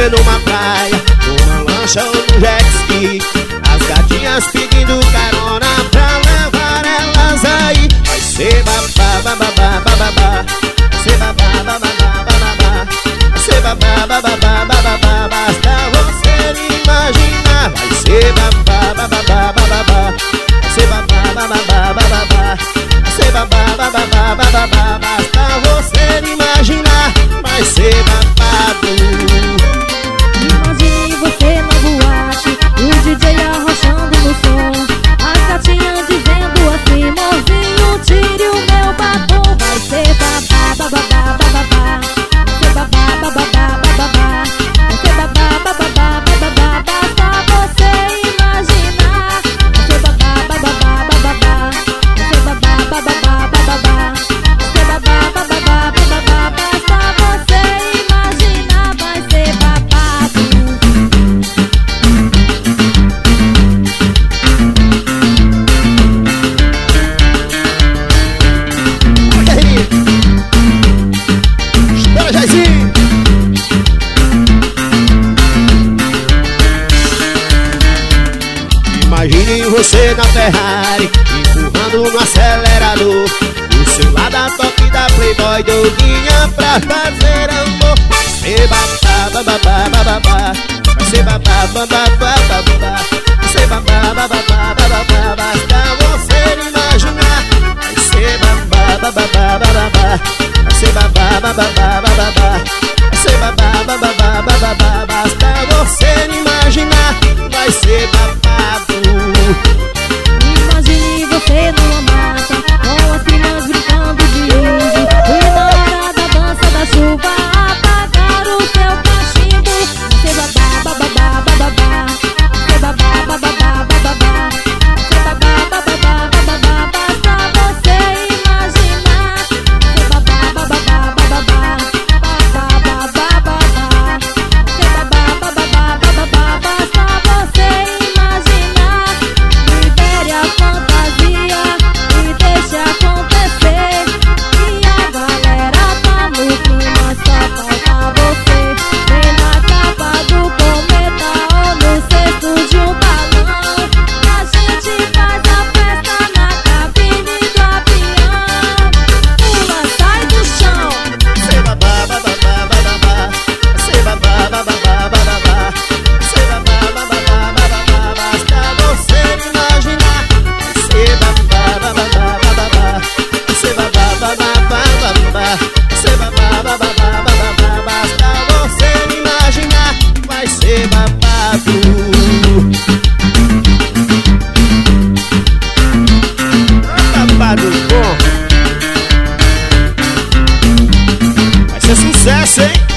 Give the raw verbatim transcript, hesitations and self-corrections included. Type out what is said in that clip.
você numa praia, numa lancha ou no jet ski, as gatinhas pedindo carona pra levar elas aí. Vai ser babá, babá, babá, vai ser babá, babá, babá, vai ser babá, babá, babá, basta você imaginar. Vai ser babá, babá, babá, vai ser babá, babá, babá, vai ser babá, babá, babá, basta você imaginar. Vai ser babado. Imagine você na boate, o D J arrochando no som, as gatinhas dizendo assim: mozinho, tire o meu batom. Vai ser babá, babá, babá, vai ser babá, babá, babá, vai ser babá, babá, babá, basta você imaginar. Vai ser babá, babá, babá, vai ser babá, babá, babá, vai ser babá, babá, babá, basta você imaginar. Vai ser babado. Olha aí, espera, Jairzinho. Imagine você na Ferrari, empurrando no acelerador, o celular da top da Playboy doidinha pra fazer amor. Vai ser babá, babá, babá, vai ser babá, babá, babá, vai ser babá, babá, babá, basta você imaginar. Vai ser babá, babá, babá, vai ser babá, babá, babá, vai ser babá, babá, babá, basta você imaginar. Vai ser babado. Imagine você numa mata, com as primas brincando de índio, e na hora da dança da chuva apagar o seu cachimbo. Vai ser babá, babá, babá, vai ser babá, babá, babá, vai ser babá, babá, babá, basta você imaginar. Vai ser babá, babá, babá, babá, babá, babá, vai ser babá, babá, babá, basta você imaginar. Libere a fantasia e deixe acontecer, e a galera tá no clima, só falta você. Vem na capa do cometa ou no cesto de um balão, a gente faz a festa na cabine do avião. Pula, sai do chão. Vai ser babá, babá, babá, vai ser babá, babá, babá, vai ser babá, babá, babá, basta você imaginar. Vai ser babá, babá, babá, vai ser babá, babá, babá, vai ser babá, babá, babá, basta você imaginar. Vai ser babado. Babado bom. Vai ser sucesso, hein?